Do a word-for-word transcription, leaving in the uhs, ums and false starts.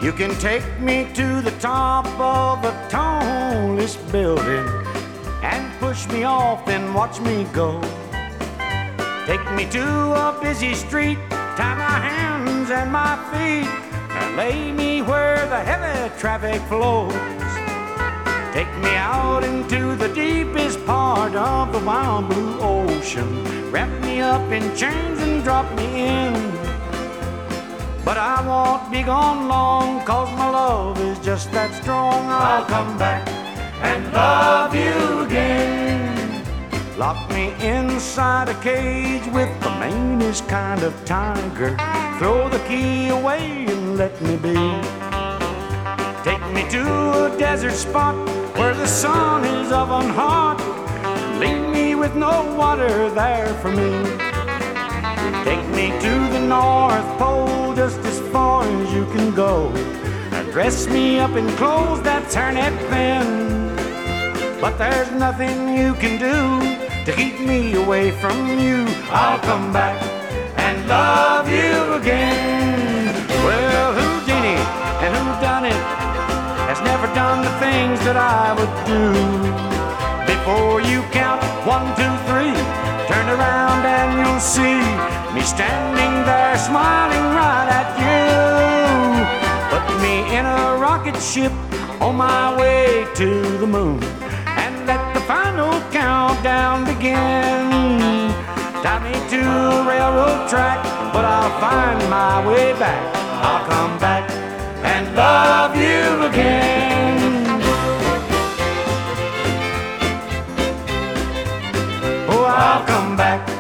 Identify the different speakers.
Speaker 1: You can take me to the top of the tallest building and push me off and watch me go. Take me to a busy street, tie my hands and my feet, and lay me where the heavy traffic flows. Take me out into the deepest part of the wild blue ocean. Wrap me up in chains and drop me in. But I won't be gone long, 'cause my love is just that strong. I'll come back and love you again. Lock me inside a cage with the meanest kind of tiger. Throw the key away and let me be. Take me to a desert spot where the sun is oven hot. Leave me with no water there for me. Take me to the North Pole, just as far as you can go, and dress me up in clothes that's hairnet thin. But there's nothing you can do to keep me away from you. I'll come back and love you again. Well, Houdini and who done it has never done the things that I would do. Before you count one, two, three, turn around and you'll see me standing there smiling right at you. Put me in a rocket ship on my way to the moon, and let the final countdown begin. Tie me to a railroad track, but I'll find my way back. I'll come back and love you again. Oh, I'll come back